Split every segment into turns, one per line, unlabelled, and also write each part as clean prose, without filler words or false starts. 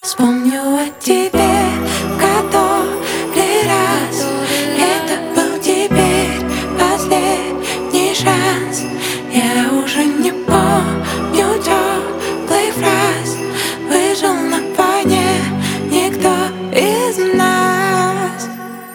Вспомню о тебе в который раз. Это был теперь последний шанс. Я уже не помню теплых фраз. Выжил на войне никто из нас.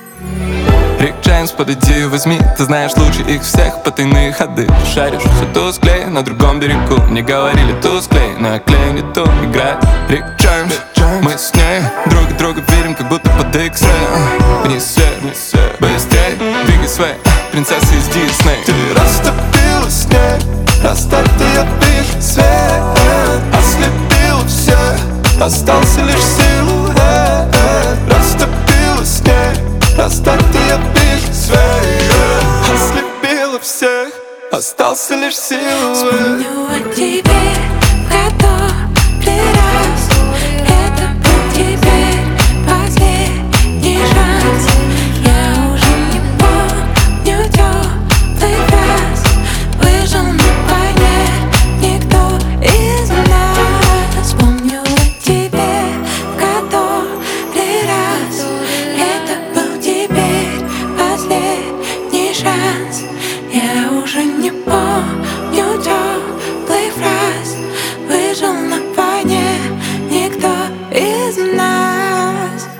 Рик Джеймс, подойди и возьми. Ты знаешь лучше их всех потайные ходы. Шаришь все тусклее на другом берегу. Мне говорили тусклее, но я клею не ту. Играет Рик Джеймс. Мы с ней друг друга видим, как будто под X-Ray. Вниз свет, быстрей, двигай своей принцессы из Дисней.
Ты растопила снег, растает лишь свет. Ослепил всех, остался лишь силуэт. Растопила снег, растает лишь свет. Ослепила всех, остался лишь силуэт.
Вспомню о тебе в который раз. Это был теперь последний шанс. Я уже не помню теплых фраз. Выжил на войне никто из нас. Вспомню о тебе в который раз. Это был теперь последний шанс. Я уже не помню теплых фраз. Выжил на войне никто из нас.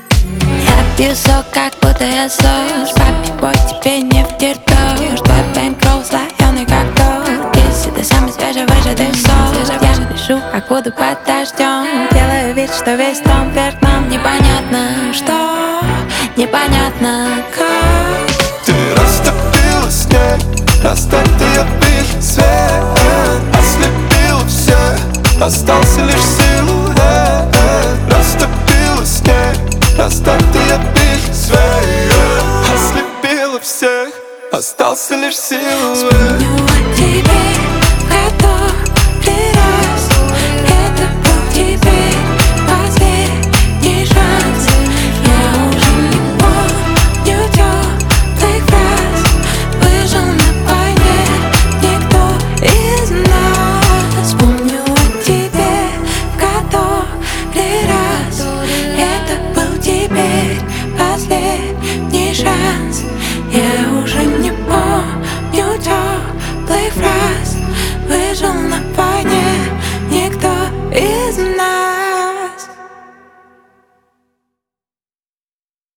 Я пью сок, как будто я СОС. Папе, бой, тебе не втерпёшь. Твой бэнкролл слоёный, как торт. Если ты самый свежий, выжатый сок. Я же дышу, как буду под дождём. Делаю вид, что весь дом вверх нам. Непонятно что, непонятно как.
Ты растопила снег, растает лишь свет. Ослепила всех, остался лишь силуэт. Растопила снег, растает лишь свет. Ослепила всех, остался лишь силуэт.